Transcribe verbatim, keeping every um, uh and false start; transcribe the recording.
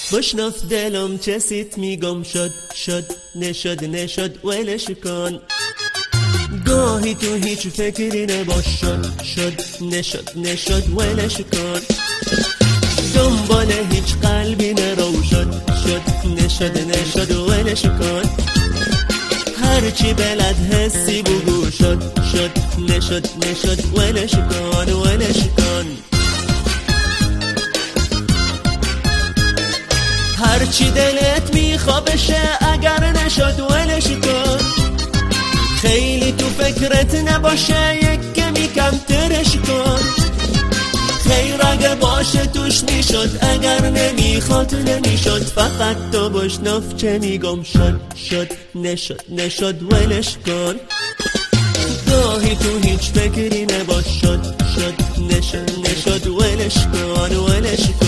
بشنف دلم چه سیت میگم شد شد نشد نشد ولش کن. گاهی تو هیچ فکری نباش شد شد نشد نشد ولش کن. دنبال هیچ قلبی نرو شد شد نشد نشد ولش کن. هرچی بلد حسی بگو شد شد نشد نشد ولش کن ولش کن. هرچی دلت میخوا بشه اگر نشد ولش کن. خیلی تو فکرت نباشه یک کمی کم ترش کن. خیر اگه باشه توش میشد اگر نمیخواد نمیشد. فقط تو بشنف چه میگم شد شد نشد نشد ولش کن. گاهی تو هیچ فکری نباش شد شد نشد نشد ولش کن ولش کن.